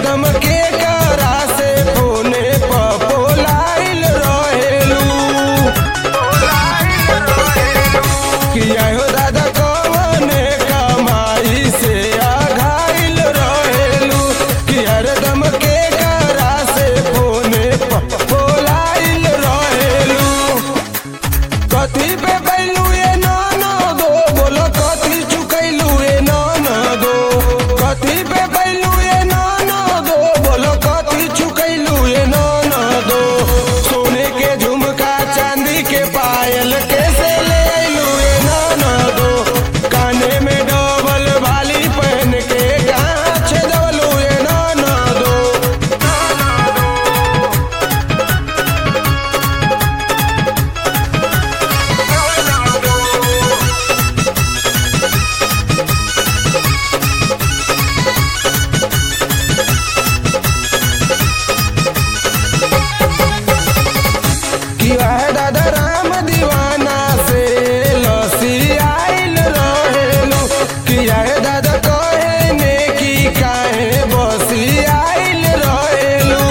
हरदम के करा से फोने पोलाइल रहेलू किया हो दादा कवने कमाई से आघाइल रहेलू कि हरदम के करा से फोने पोलाइल रहेलू कथी पे बैलू ये नाना दो बोलो कथी चुकैलू ये नाना दो कथी पे बैलू ये नाना दो बोलो कथी चुकैलू ये नाना दो सोने के झुमका चांदी के पायल कैसे ले अइलू ये नाना दो काने में डबल बाली पहन के कहाँ छेदवलू ये नाना दो किया है दादा राम दीवाना से लसी आइल रहेलू किया है दादा कहने की काहे बसी आइल रहेलू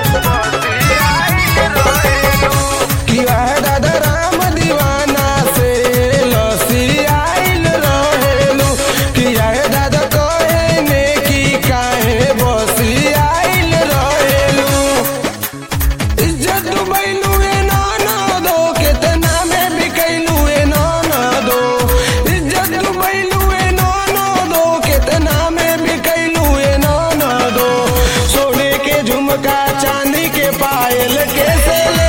किया है दादा राम दीवाना से लसी आइल रहेलू किया है दादा कहने की काहे बसी आइल रहेलू इज्जत डुबैलू ए नाना दो केतना में बिकैलू ए नाना दो इज्जत डुबैलू ए नाना दो केतना में बिकैलू ए नाना दो सोने के झुमका चांदी के पायल कैसे ले